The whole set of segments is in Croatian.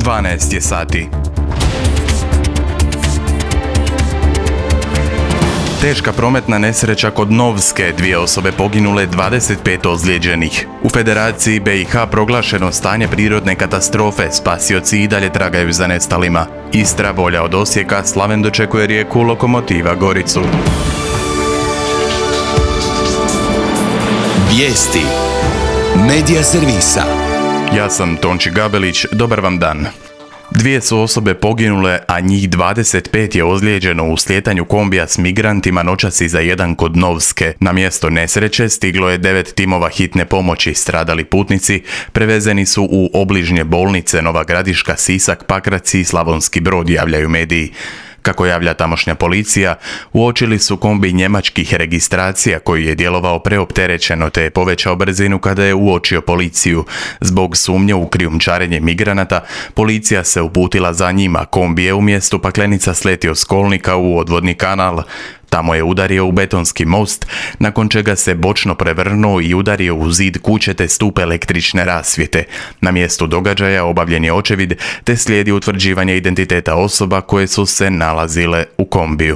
12 je sati. Teška prometna nesreća kod Novske, 2 osobe poginule, 25 ozlijeđenih. U Federaciji BiH proglašeno stanje prirodne katastrofe, spasioci i dalje tragaju za nestalima. Istra, bolja od Osijeka, slaven dočekuje Rijeku, Lokomotiva Goricu. Vijesti Medija servisa. Ja sam Tonči Gabelić, dobar vam dan. 2 su osobe poginule, a njih 25 je ozlijeđeno u slijetanju kombija s migrantima noćas iza 1 kod Novske. Na mjesto nesreće stiglo je 9 timova hitne pomoći. Stradali putnici prevezeni su u obližnje bolnice Nova Gradiška, Sisak, Pakrac i Slavonski Brod, javljaju mediji. Kako javlja tamošnja policija, uočili su kombi njemačkih registracija koji je djelovao preopterećeno te je povećao brzinu kada je uočio policiju. Zbog sumnje u krijumčarenje migranata, policija se uputila za njima. Kombi je u mjestu Paklenica sletio s kolnika u odvodni kanal. Tamo je udario u betonski most, nakon čega se bočno prevrnuo i udario u zid kuće te stup električne rasvjete. Na mjestu događaja obavljen je očevid te slijedi utvrđivanje identiteta osoba koje su se nalazile u kombiju.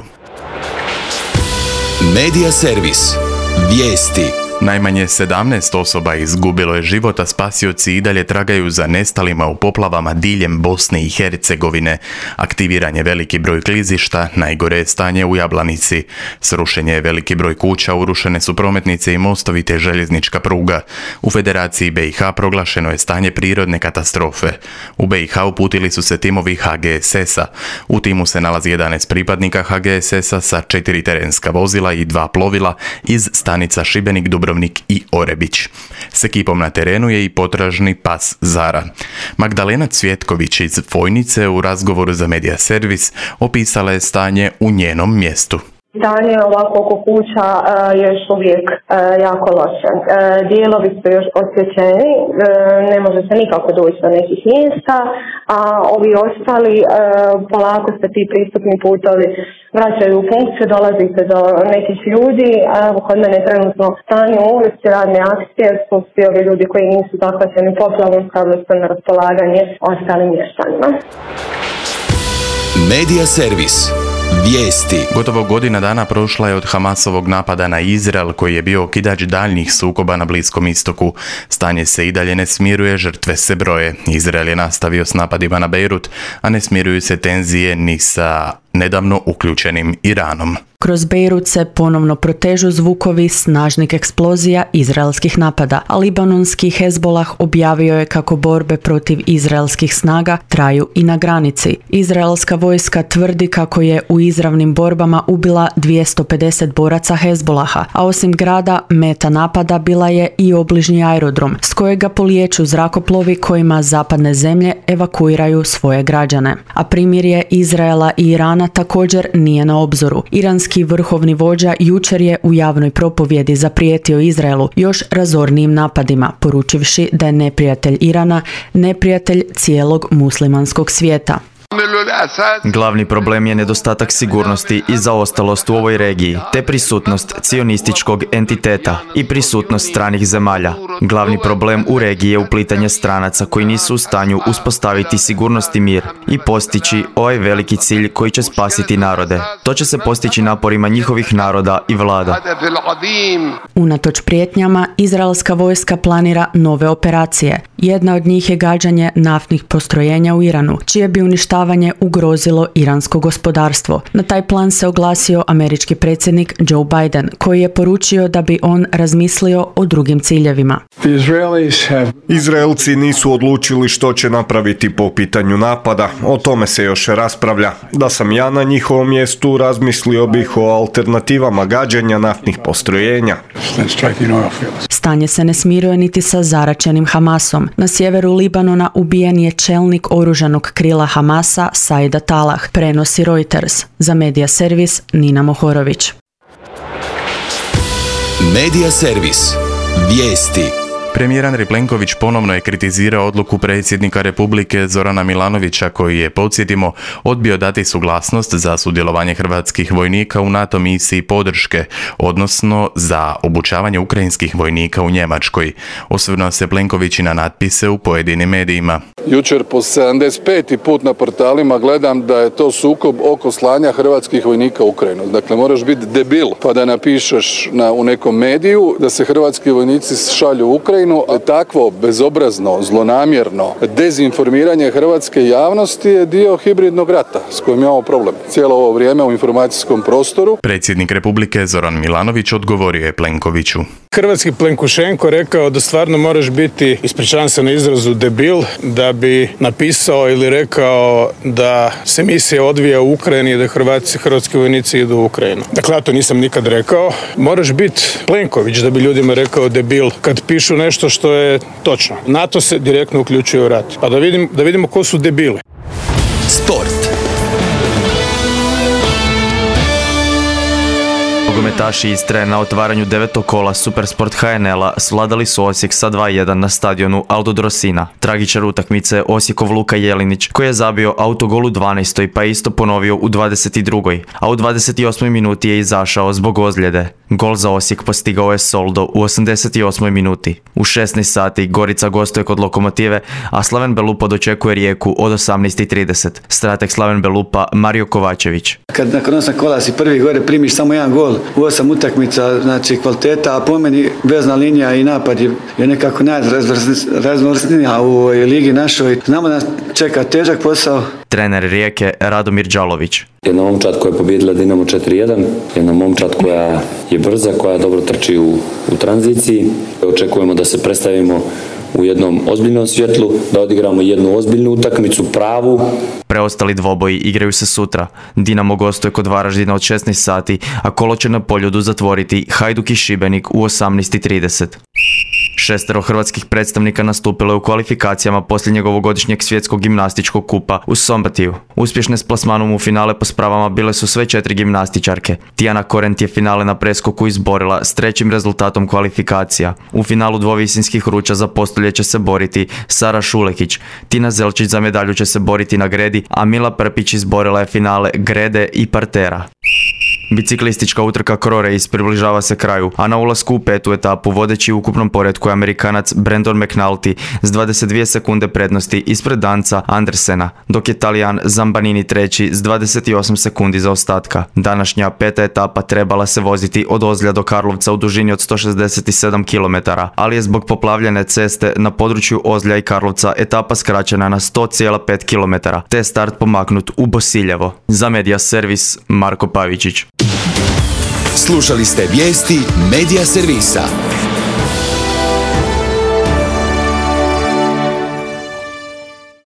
Medija servis. Vijesti. Najmanje 17 osoba izgubilo je život, a spasioci i dalje tragaju za nestalima u poplavama diljem Bosne i Hercegovine. Aktiviran je veliki broj klizišta, najgore je stanje u Jablanici. Srušen je veliki broj kuća, urušene su prometnice i mostovi te željeznička pruga. U Federaciji BiH proglašeno je stanje prirodne katastrofe. U BiH uputili su se timovi HGSS-a. U timu se nalazi 11 pripadnika HGSS-a sa 4 terenska vozila i 2 plovila iz stanica Šibenik, Dubrovnik i Orebić. S ekipom na terenu je i potražni pas Zara. Magdalena Cvjetković iz Fojnice u razgovoru za Medija servis opisala je stanje u njenom mjestu. Stanje ovako oko kuća je još uvijek jako loše. Dijelovi su još osjećeni, ne može se nikako doći do nekih mjesta, a ovi ostali polako se ti pristupni putovi vraćaju u funkciju, dolazite do nekih ljudi. Evo kod mene trenutno stanje u ulici, radne akcije su svi ovi ljudi koji nisu zahvaćeni poplavom stavili su na raspolaganje ostalim mještanima. Medija servis. Vijesti. Gotovo godina dana prošla je od Hamasovog napada na Izrael koji je bio okidač daljnjih sukoba na Bliskom istoku. Stanje se i dalje ne smiruje, žrtve se broje. Izrael je nastavio s napadima na Bejrut, a ne smiruju se tenzije ni sa nedavno uključenim Iranom. Kroz Bejrut se ponovno protežu zvukovi snažnih eksplozija izraelskih napada, a libanonski Hezbolah objavio je kako borbe protiv izraelskih snaga traju i na granici. Izraelska vojska tvrdi kako je u izravnim borbama ubila 250 boraca Hezbolaha, a osim grada meta napada bila je i obližnji aerodrom, s kojega polijeću zrakoplovi kojima zapadne zemlje evakuiraju svoje građane. A primirje Izraela i Irana također nije na obzoru. Iranski vrhovni vođa jučer je u javnoj propovjedi zaprijetio Izraelu još razornijim napadima, poručivši da je neprijatelj Irana neprijatelj cijelog muslimanskog svijeta. Glavni problem je nedostatak sigurnosti i zaostalost u ovoj regiji, te prisutnost cionističkog entiteta i prisutnost stranih zemalja. Glavni problem u regiji je uplitanje stranaca koji nisu u stanju uspostaviti sigurnost i mir i postići ovaj veliki cilj koji će spasiti narode. To će se postići naporima njihovih naroda i vlada. Unatoč prijetnjama, izraelska vojska planira nove operacije. Jedna od njih je gađanje naftnih postrojenja u Iranu, čije bi uništavanje ugrozilo iransko gospodarstvo. Na taj plan se oglasio američki predsjednik Joe Biden, koji je poručio da bi on razmislio o drugim ciljevima. Izraelci nisu odlučili što će napraviti po pitanju napada. O tome se još raspravlja. Da sam ja na njihovom mjestu, razmislio bih o alternativama gađanja naftnih postrojenja. Stanje se ne smiruje niti sa zaraćenim Hamasom. Na sjeveru Libanona ubijen je čelnik oružanog krila Hamasa Saida Talah, prenosi Reuters. Za Medija servis Nina Mohorović. Medija servis. Vijesti. Premijer Andrej Plenković ponovno je kritizirao odluku predsjednika Republike Zorana Milanovića koji je, podsjetimo, odbio dati suglasnost za sudjelovanje hrvatskih vojnika u NATO misiji podrške, odnosno za obučavanje ukrajinskih vojnika u Njemačkoj. Osvrnuo se Plenković i na natpise u pojedinim medijima. Jučer po 75. put na portalima gledam da je to sukob oko slanja hrvatskih vojnika u Ukrajinu. Dakle, moraš biti debil pa da napišeš u nekom mediju da se hrvatski vojnici šalju u Ukrajinu, a takvo bezobrazno, zlonamjerno dezinformiranje hrvatske javnosti je dio hibridnog rata s kojim imamo problem cijelo ovo vrijeme u informacijskom prostoru. Predsjednik Republike Zoran Milanović odgovorio je Plenkoviću. Hrvatski Plenkošenko rekao da stvarno moraš biti, ispričavam se na izrazu, debil da bi napisao ili rekao da se misija odvija u Ukrajini i da hrvatski vojnici idu u Ukrajinu. Dakle, ja to nisam nikad rekao. Moraš biti Plenković da bi ljudima rekao debil kad pišu nešto što je točno. NATO se direktno uključuje u rat. Pa da vidimo ko su debili. Sport. Nogometaši Istre na otvaranju 9. kola Supersport HNL-a svladali su Osijek sa 2:1 na stadionu Aldo Drosina. Tragičar utakmice je Osijekov Luka Jelinić, koji je zabio autogol u 12. pa je isto ponovio u 22. a u 28. minuti je izašao zbog ozljede. Gol za Osijek postigao je Soldo u 88. minuti. U 16 sati Gorica gostuje kod Lokomotive, a Slaven Belupo dočekuje Rijeku od 18:30. Strateg Slaven Belupa Mario Kovačević. Kad nakon 8 kola si prvi gore primiš samo jedan gol u 8 utakmica, znači kvaliteta, a po meni vezna linija i napad je nekako najraznovrsnija u ovoj ligi našoj. Znamo da nas čeka težak posao. Trener Rijeke Radomir Đalović. Jedna momčad koja je pobijedila Dinamo 4:1, jedna momčad koja je brza, koja dobro trči u tranziciji. Očekujemo da se predstavimo u jednom ozbiljnom svjetlu, da odigramo jednu ozbiljnu utakmicu, pravu. Preostali dvoboji igraju se sutra. Dinamo gostuje kod Varaždina od 16 sati, a kolo će na Poljudu zatvoriti Hajduk i Šibenik u 18:30. 6 hrvatskih predstavnika nastupilo je u kvalifikacijama posljednjeg ovogodišnjeg svjetskog gimnastičkog kupa u Sombatiju. Uspješne s plasmanom u finale po spravama bile su sve 4 gimnastičarke. Tijana Korent je finale na preskoku izborila s 3. rezultatom kvalifikacija. U finalu dvovisinskih ruča za postolje će se boriti Sara Šulekić, Tina Zelčić za medalju će se boriti na gredi, a Mila Prpić izborila je finale grede i partera. Biciklistička utrka Kro Race približava se kraju, a na ulasku u 5. etapu vodeći u ukupnom poretku je Amerikanac Brandon McNulty s 22 sekunde prednosti ispred Danca Andersena, dok je Talijan Zambanini treći s 28 sekundi zaostatka. Današnja 5. etapa trebala se voziti od Ozlja do Karlovca u dužini od 167 km, ali je zbog poplavljene ceste na području Ozlja i Karlovca etapa skraćena na 100,5 km, te je start pomaknut u Bosiljevo. Za Media Servis Marko Pavičić. Slušali ste vijesti Media Servisa.